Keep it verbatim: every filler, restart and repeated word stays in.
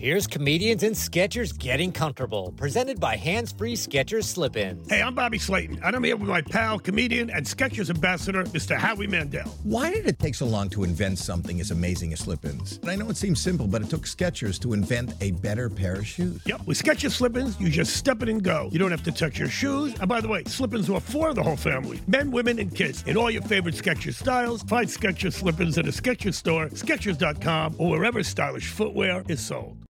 Here's Comedians and Sketchers Getting Comfortable, presented by Hands Free Skechers Slip-Ins. Hey, I'm Bobby Slayton, and I'm here with my pal, comedian, and Skechers ambassador, Mister Howie Mandel. Why did it take so long to invent something as amazing as slip-ins? I know it seems simple, but it took Skechers to invent a better pair of shoes. Yep, with Skechers Slip-ins, you just step it and go. You don't have to touch your shoes. And by the way, Slip-ins are for the whole family, men, women, and kids, in all your favorite Skechers styles. Find Skechers Slip-ins at a Skechers store, Skechers dot com, or wherever stylish footwear is sold.